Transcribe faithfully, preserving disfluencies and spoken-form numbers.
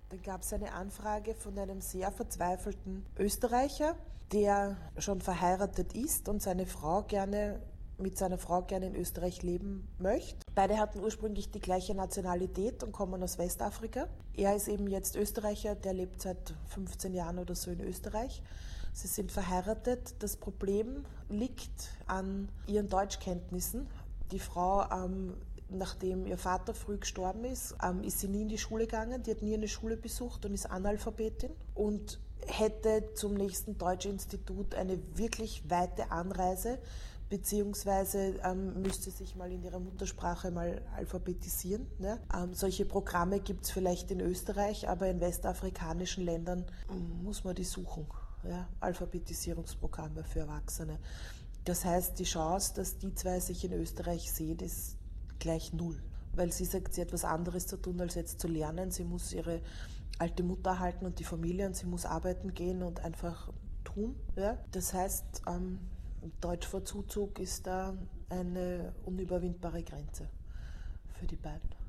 Dann gab es eine Anfrage von einem sehr verzweifelten Österreicher, der schon verheiratet ist und seine Frau gerne mit seiner Frau gerne in Österreich leben möchte. Beide hatten ursprünglich die gleiche Nationalität und kommen aus Westafrika. Er ist eben jetzt Österreicher, der lebt seit fünfzehn Jahren oder so in Österreich. Sie sind verheiratet. Das Problem liegt an ihren Deutschkenntnissen. Die Frau ähm, Nachdem ihr Vater früh gestorben ist, ähm, ist sie nie in die Schule gegangen. Die hat nie eine Schule besucht und ist Analphabetin und hätte zum nächsten Deutschinstitut eine wirklich weite Anreise, beziehungsweise ähm, müsste sich mal in ihrer Muttersprache mal alphabetisieren. Ne? Ähm, solche Programme gibt es vielleicht in Österreich, aber in westafrikanischen Ländern ähm, muss man die suchen. Ja? Alphabetisierungsprogramme für Erwachsene. Das heißt, die Chance, dass die zwei sich in Österreich sehen, ist gleich null. Weil sie sagt, sie hat was anderes zu tun, als jetzt zu lernen. Sie muss ihre alte Mutter erhalten und die Familie und sie muss arbeiten gehen und einfach tun. Ja? Das heißt, ähm, Deutsch vor Zuzug ist da eine unüberwindbare Grenze für die beiden.